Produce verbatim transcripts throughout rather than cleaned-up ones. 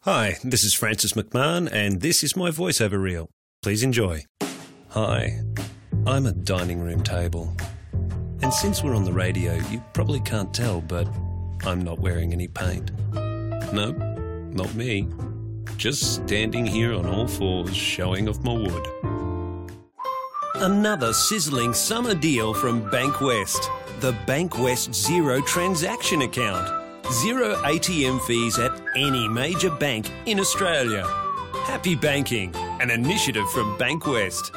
Hi, this is Francis McMahon, and this is my voiceover reel. Please enjoy. Hi, I'm a dining room table. And since we're on the radio, you probably can't tell, but I'm not wearing any paint. No, not me. Just standing here on all fours, showing off my wood. Another sizzling summer deal from Bankwest. The Bankwest Zero Transaction Account. Zero A T M fees at any major bank in Australia. Happy banking, an initiative from Bankwest.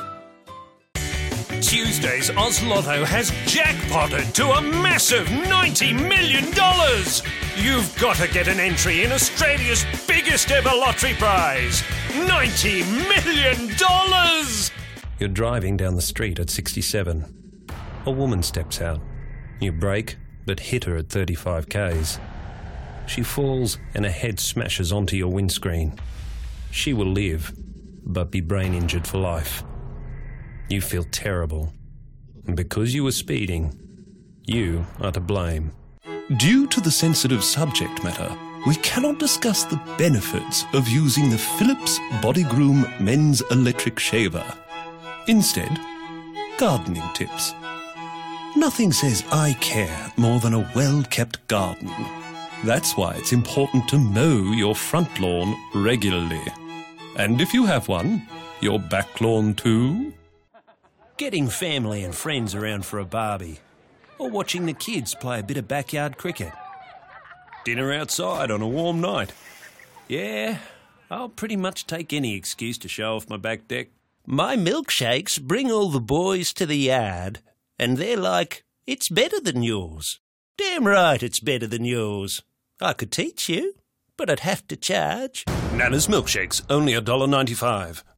Tuesday's Oz Lotto has jackpotted to a massive ninety million dollars. You've got to get an entry in Australia's biggest ever lottery prize. ninety million dollars! You're driving down the street at sixty-seven. A woman steps out. You brake, but hit her at thirty-five kays. She falls and her head smashes onto your windscreen. She will live, but be brain injured for life. You feel terrible. And because you were speeding, you are to blame. Due to the sensitive subject matter, we cannot discuss the benefits of using the Philips Body Groom Men's Electric Shaver. Instead, gardening tips. Nothing says I care more than a well-kept garden. That's why it's important to mow your front lawn regularly. And if you have one, your back lawn too. Getting family and friends around for a barbie. Or watching the kids play a bit of backyard cricket. Dinner outside on a warm night. Yeah, I'll pretty much take any excuse to show off my back deck. My milkshakes bring all the boys to the yard, and they're like, it's better than yours. Damn right it's better than yours. I could teach you, but I'd have to charge. Nana's milkshakes, only one dollar ninety-five.